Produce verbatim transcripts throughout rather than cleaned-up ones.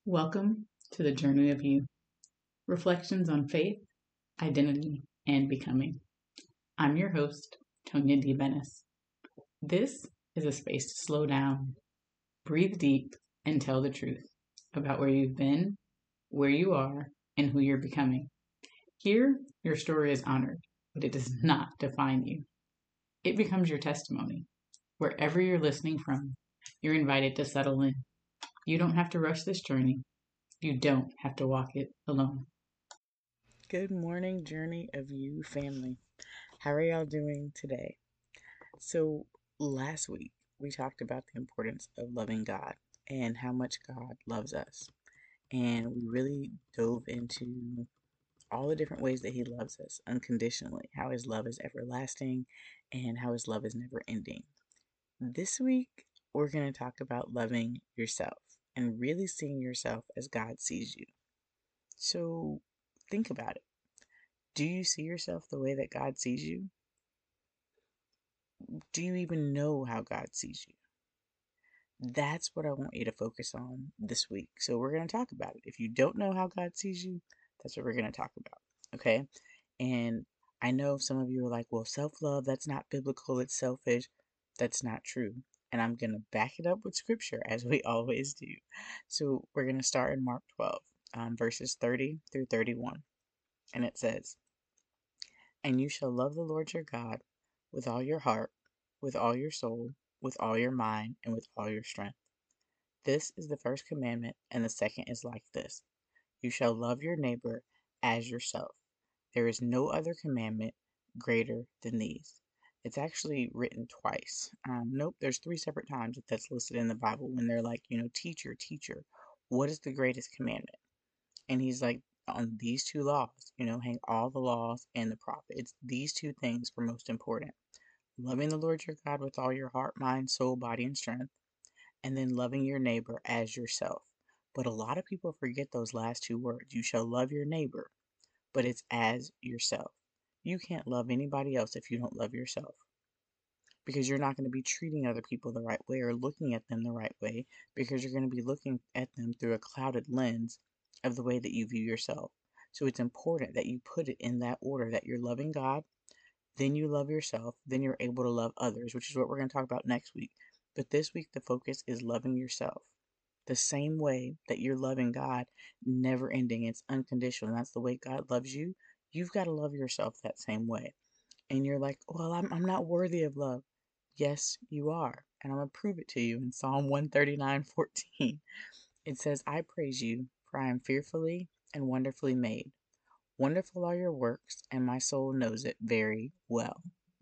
Welcome to the Journey of You, reflections on faith, identity, and becoming. I'm your host, Tonya D. Bennis. This is a space to slow down, breathe deep, and tell the truth about where you've been, where you are, and who you're becoming. Here, your story is honored, but it does not define you. It becomes your testimony. Wherever you're listening from, you're invited to settle in. You don't have to rush this journey. You don't have to walk it alone. Good morning, Journey of You family. How are y'all doing today? So, last week we talked about the importance of loving God and how much God loves us. And we really dove into all the different ways that He loves us unconditionally, how His love is everlasting, and how His love is never ending. This week we're going to talk about loving yourself and really seeing yourself as God sees you. So, think about it. Do you see yourself the way that God sees you? Do you even know how God sees you? That's what I want you to focus on this week. So we're going to talk about it. If you don't know how God sees you, that's what we're going to talk about. Okay? And I know some of you are like, well, self love, that's not biblical, it's selfish. That's not true. And I'm going to back it up with scripture as we always do. So we're going to start in Mark twelve, um, verses thirty through thirty-one. And it says, And you shall love the Lord your God with all your heart, with all your soul, with all your mind, and with all your strength. This is the first commandment, and the second is like this: You shall love your neighbor as yourself. There is no other commandment greater than these. It's actually written twice. Um, nope, there's three separate times that that's listed in the Bible when they're like, you know, teacher, teacher, what is the greatest commandment? And he's like, on these two laws, you know, hang all the laws and the prophets. These two things are most important: loving the Lord your God with all your heart, mind, soul, body, and strength, and then loving your neighbor as yourself. But a lot of people forget those last two words. You shall love your neighbor, but it's as yourself. You can't love anybody else if you don't love yourself, because you're not going to be treating other people the right way or looking at them the right way, because you're going to be looking at them through a clouded lens of the way that you view yourself. So it's important that you put it in that order, that you're loving God, then you love yourself, then you're able to love others, which is what we're going to talk about next week. But this week, the focus is loving yourself. The same way that you're loving God, never ending, it's unconditional. And that's the way God loves you. You've got to love yourself that same way. And you're like, well, I'm, I'm not worthy of love. Yes, you are. And I'm going to prove it to you in Psalm one thirty-nine fourteen. It says, I praise you, for I am fearfully and wonderfully made. Wonderful are your works, and my soul knows it very well.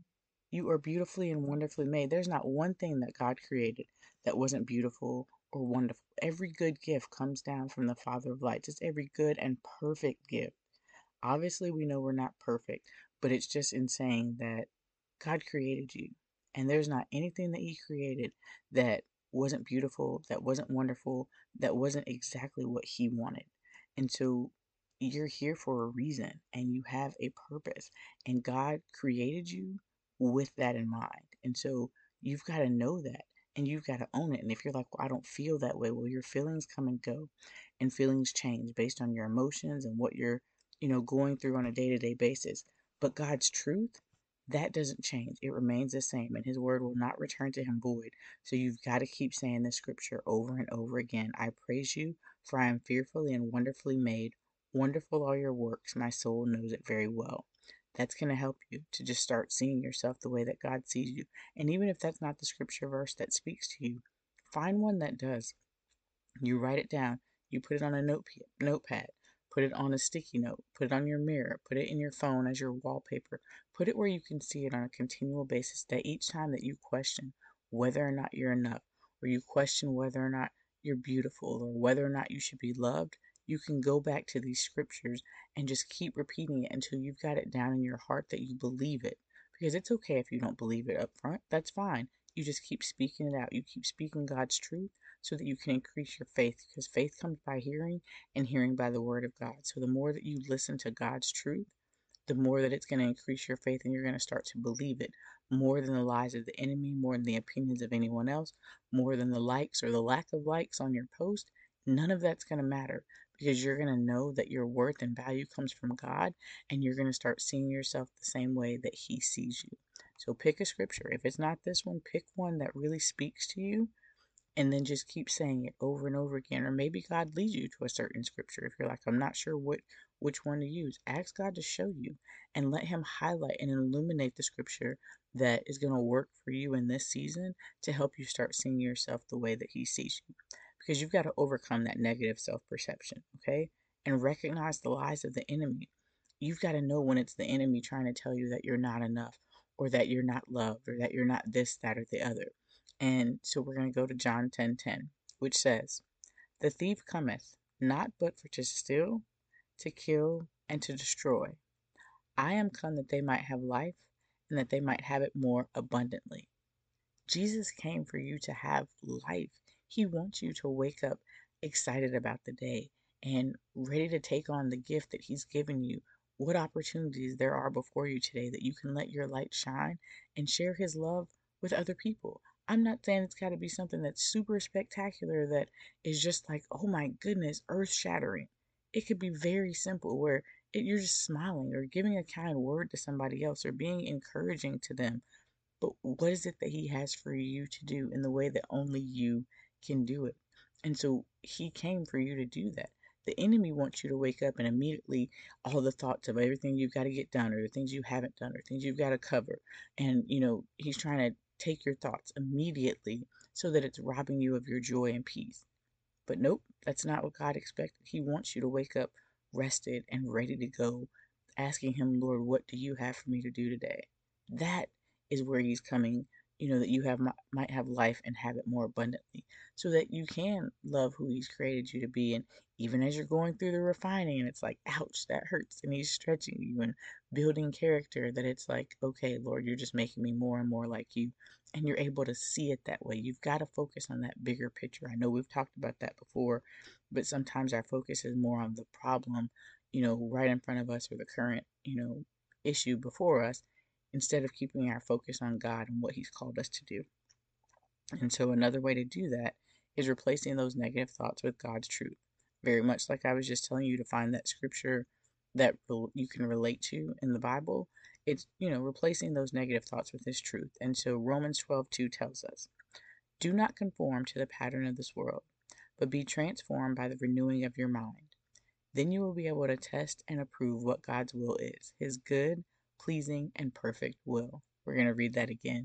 You are beautifully and wonderfully made. There's not one thing that God created that wasn't beautiful or wonderful. Every good gift comes down from the Father of lights. It's every good and perfect gift. Obviously, we know we're not perfect, but it's just in saying that God created you. And there's not anything that He created that wasn't beautiful, that wasn't wonderful, that wasn't exactly what He wanted. And so you're here for a reason and you have a purpose. And God created you with that in mind. And so you've got to know that and you've got to own it. And if you're like, well, I don't feel that way, well, your feelings come and go, and feelings change based on your emotions and what you're, you know, going through on a day to day basis. But God's truth, that doesn't change. It remains the same, and His word will not return to Him void. So you've got to keep saying this scripture over and over again. I praise you, for I am fearfully and wonderfully made. Wonderful are your works. My soul knows it very well. That's going to help you to just start seeing yourself the way that God sees you. And even if that's not the scripture verse that speaks to you, find one that does. You write it down. You put it on a note notepad. Put it on a sticky note. Put it on your mirror. Put it in your phone as your wallpaper. Put it where you can see it on a continual basis, that each time that you question whether or not you're enough, or you question whether or not you're beautiful, or whether or not you should be loved, you can go back to these scriptures and just keep repeating it until you've got it down in your heart that you believe it. Because it's okay if you don't believe it up front. That's fine. You just keep speaking it out. You keep speaking God's truth so that you can increase your faith, because faith comes by hearing and hearing by the word of God. So the more that you listen to God's truth, the more that it's going to increase your faith, and you're going to start to believe it more than the lies of the enemy, more than the opinions of anyone else, more than the likes or the lack of likes on your post. None of that's going to matter because you're going to know that your worth and value comes from God, and you're going to start seeing yourself the same way that He sees you. So pick a scripture. If it's not this one, pick one that really speaks to you, and then just keep saying it over and over again. Or maybe God leads you to a certain scripture. If you're like, I'm not sure what which one to use, ask God to show you and let Him highlight and illuminate the scripture that is going to work for you in this season to help you start seeing yourself the way that He sees you. Because you've got to overcome that negative self perception, okay? And recognize the lies of the enemy. You've got to know when it's the enemy trying to tell you that you're not enough, or that you're not loved, or that you're not this, that, or the other. And so we're going to go to John ten ten, which says, The thief cometh not but for to steal, to kill, and to destroy. I am come that they might have life, and that they might have it more abundantly. Jesus came for you to have life. He wants you to wake up excited about the day and ready to take on the gift that He's given you. What opportunities there are before you today that you can let your light shine and share His love with other people. I'm not saying it's got to be something that's super spectacular that is just like, oh my goodness, earth shattering. It could be very simple where it, you're just smiling or giving a kind word to somebody else or being encouraging to them. But what is it that He has for you to do in the way that only you can do it? And so He came for you to do that. The enemy wants you to wake up and immediately all the thoughts of everything you've got to get done, or the things you haven't done, or things you've got to cover. And, you know, he's trying to take your thoughts immediately so that it's robbing you of your joy and peace. But nope, that's not what God expected. He wants you to wake up rested and ready to go, asking Him, Lord, what do you have for me to do today? That is where He's coming, you know, that you have might have life and have it more abundantly, so that you can love who He's created you to be. And even as you're going through the refining, and it's like, ouch, that hurts, and He's stretching you and building character, that it's like, okay, Lord, you're just making me more and more like you. And you're able to see it that way. You've got to focus on that bigger picture. I know we've talked about that before, but sometimes our focus is more on the problem, you know, right in front of us, or the current, you know, issue before us, instead of keeping our focus on God and what He's called us to do. And so another way to do that is replacing those negative thoughts with God's truth. Very much like I was just telling you to find that scripture that you can relate to in the Bible. It's, you know, replacing those negative thoughts with His truth. And so Romans twelve two tells us, Do not conform to the pattern of this world, but be transformed by the renewing of your mind. Then you will be able to test and approve what God's will is, His good, pleasing, and perfect will. We're going to read that again.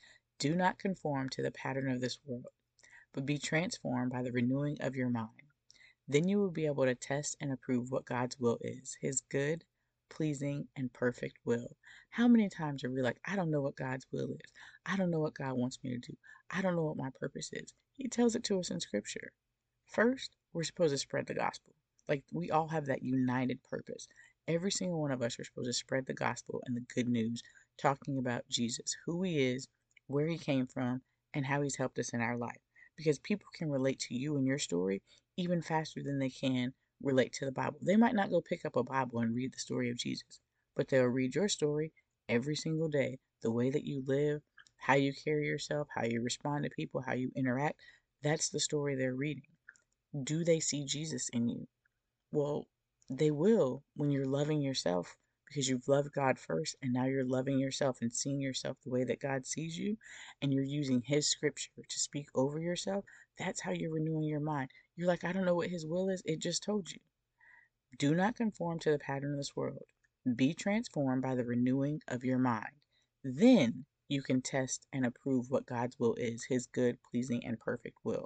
Do not conform to the pattern of this world, but be transformed by the renewing of your mind. Then you will be able to test and approve what God's will is, His good, pleasing, and perfect will. How many times are we like, I don't know what God's will is. I don't know what God wants me to do. I don't know what my purpose is. He tells it to us in Scripture. First, we're supposed to spread the gospel. Like, we all have that united purpose. Every single one of us are supposed to spread the gospel and the good news, talking about Jesus, who He is, where He came from, and how He's helped us in our life. Because people can relate to you and your story even faster than they can relate to the Bible. They might not go pick up a Bible and read the story of Jesus, but they'll read your story every single day. The way that you live, how you carry yourself, how you respond to people, how you interact, that's the story they're reading. Do they see Jesus in you? Well, they will when you're loving yourself, because you've loved God first, and now you're loving yourself and seeing yourself the way that God sees you, and you're using His scripture to speak over yourself. That's how you're renewing your mind. You're like, I don't know what His will is. It just told you. Do not conform to the pattern of this world. Be transformed by the renewing of your mind. Then you can test and approve what God's will is, His good, pleasing, and perfect will.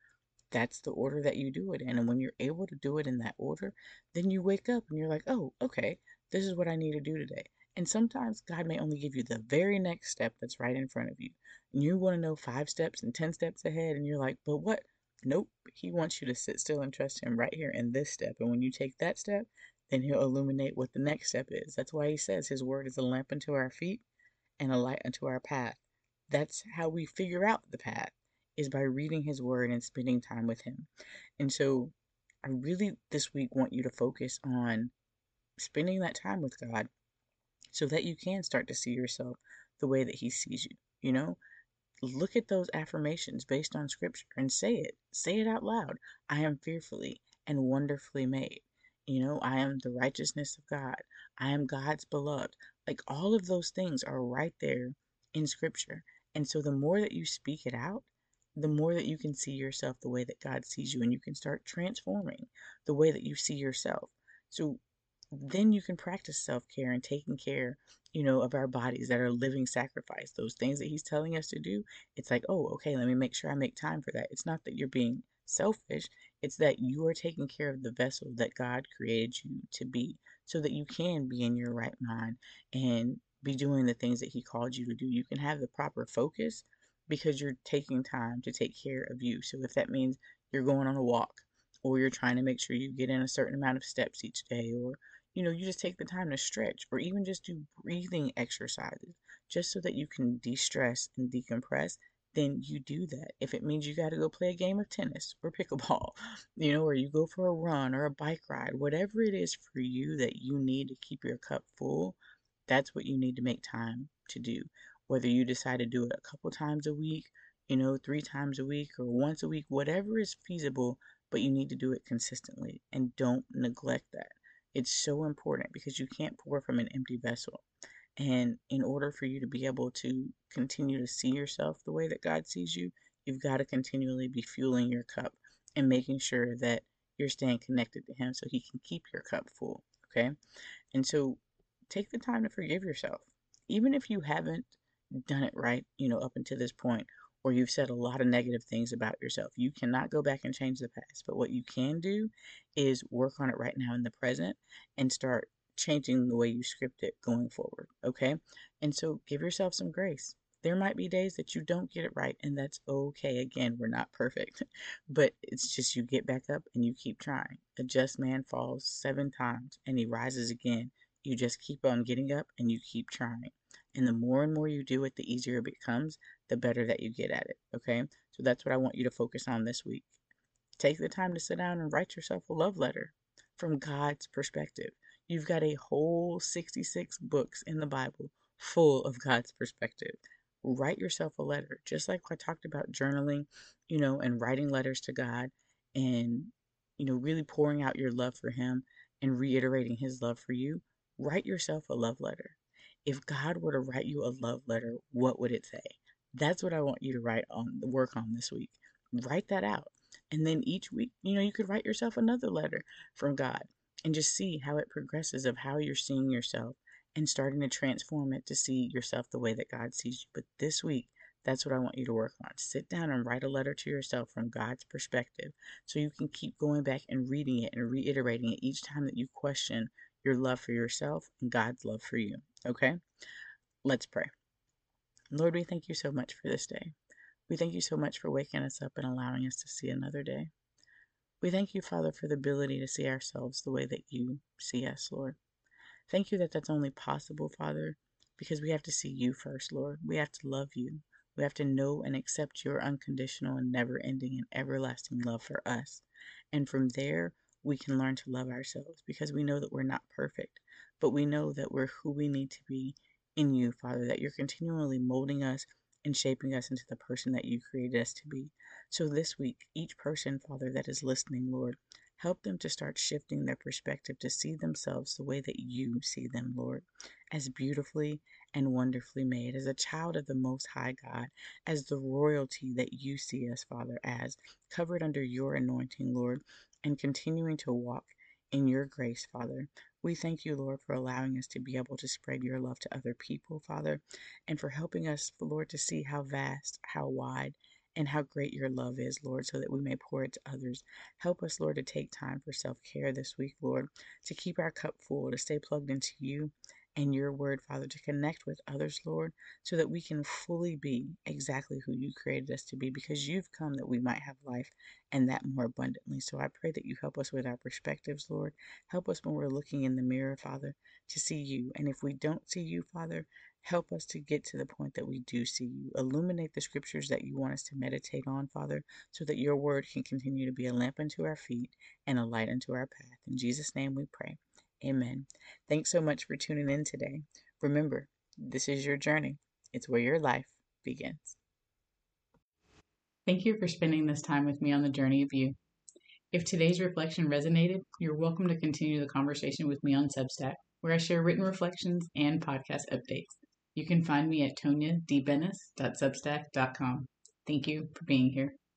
That's the order that you do it in. And when you're able to do it in that order, then you wake up and you're like, oh, okay, this is what I need to do today. And sometimes God may only give you the very next step that's right in front of you. And you want to know five steps and ten steps ahead. And you're like, but what? Nope. He wants you to sit still and trust Him right here in this step. And when you take that step, then He'll illuminate what the next step is. That's why He says His word is a lamp unto our feet and a light unto our path. That's how we figure out the path, is by reading His word and spending time with Him. And so I really this week want you to focus on spending that time with God so that you can start to see yourself the way that He sees you. You know, look at those affirmations based on scripture and say it. Say it out loud. I am fearfully and wonderfully made. You know, I am the righteousness of God. I am God's beloved. Like all of those things are right there in scripture. And so the more that you speak it out, the more that you can see yourself the way that God sees you, and you can start transforming the way that you see yourself. So then you can practice self-care and taking care, you know, of our bodies that are living sacrifice. Those things that he's telling us to do, it's like, oh, okay, let me make sure I make time for that. It's not that you're being selfish, it's that you are taking care of the vessel that God created you to be, so that you can be in your right mind and be doing the things that he called you to do. You can have the proper focus because you're taking time to take care of you. So if that means you're going on a walk, or you're trying to make sure you get in a certain amount of steps each day, or you know, you just take the time to stretch, or even just do breathing exercises just so that you can de-stress and decompress, then you do that. If it means you got to go play a game of tennis or pickleball, you know, or you go for a run or a bike ride, whatever it is for you that you need to keep your cup full, that's what you need to make time to do. Whether you decide to do it a couple times a week, you know, three times a week or once a week, whatever is feasible, but you need to do it consistently and don't neglect that. It's so important because you can't pour from an empty vessel. And in order for you to be able to continue to see yourself the way that God sees you, you've got to continually be fueling your cup and making sure that you're staying connected to Him so He can keep your cup full. Okay? And so take the time to forgive yourself. Even if you haven't done it right, you know, up until this point, or you've said a lot of negative things about yourself, you cannot go back and change the past. But what you can do is work on it right now in the present and start changing the way you script it going forward. Okay? And so give yourself some grace. There might be days that you don't get it right, and that's okay. Again, we're not perfect, but it's just you get back up and you keep trying. A just man falls seven times and he rises again. You just keep on getting up and you keep trying. And the more and more you do it, the easier it becomes, the better that you get at it. Okay? So that's what I want you to focus on this week. Take the time to sit down and write yourself a love letter from God's perspective. You've got a whole sixty-six books in the Bible full of God's perspective. Write yourself a letter, just like I talked about journaling, you know, and writing letters to God and, you know, really pouring out your love for Him and reiterating His love for you. Write yourself a love letter. If God were to write you a love letter, what would it say? That's what I want you to write on, work on this week. Write that out. And then each week, you know, you could write yourself another letter from God and just see how it progresses of how you're seeing yourself and starting to transform it to see yourself the way that God sees you. But this week, that's what I want you to work on. Sit down and write a letter to yourself from God's perspective so you can keep going back and reading it and reiterating it each time that you question your love for yourself and God's love for you. Okay? Let's pray. Lord, we thank you so much for this day. We thank you so much for waking us up and allowing us to see another day. We thank you, Father, for the ability to see ourselves the way that you see us, Lord. Thank you that that's only possible, Father, because we have to see you first, Lord. We have to love you. We have to know and accept your unconditional and never-ending and everlasting love for us. And from there, we can learn to love ourselves because we know that we're not perfect, but we know that we're who we need to be in you, Father, that you're continually molding us and shaping us into the person that you created us to be. So this week, each person, Father, that is listening, Lord, help them to start shifting their perspective to see themselves the way that you see them, Lord, as beautifully and wonderfully made, as a child of the Most High God, as the royalty that you see us, Father, as covered under your anointing, Lord, and continuing to walk in your grace, Father. We thank you, Lord, for allowing us to be able to spread your love to other people, Father, and for helping us, Lord, to see how vast, how wide, and how great your love is, Lord, so that we may pour it to others. Help us, Lord, to take time for self-care this week, Lord, to keep our cup full, to stay plugged into you and your word, Father, to connect with others, Lord, so that we can fully be exactly who you created us to be, because you've come that we might have life and that more abundantly. So I pray that you help us with our perspectives, Lord. Help us when we're looking in the mirror, Father, to see you. And if we don't see you, Father, help us to get to the point that we do see you. Illuminate the scriptures that you want us to meditate on, Father, so that your word can continue to be a lamp unto our feet and a light unto our path. In Jesus' name we pray. Amen. Thanks so much for tuning in today. Remember, this is your journey. It's where your life begins. Thank you for spending this time with me on the journey of you. If today's reflection resonated, you're welcome to continue the conversation with me on Substack, where I share written reflections and podcast updates. You can find me at tonya d bennis dot substack dot com. Thank you for being here.